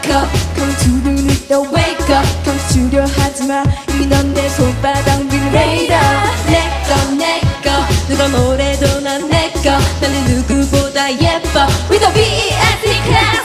up come to the need the wake up 감추려 하지마 이미 넌 내 손바닥 위를 radar 내꺼 누가 뭐래도 난 내꺼 나는 누구보다 예뻐 With a V.E.S.E. class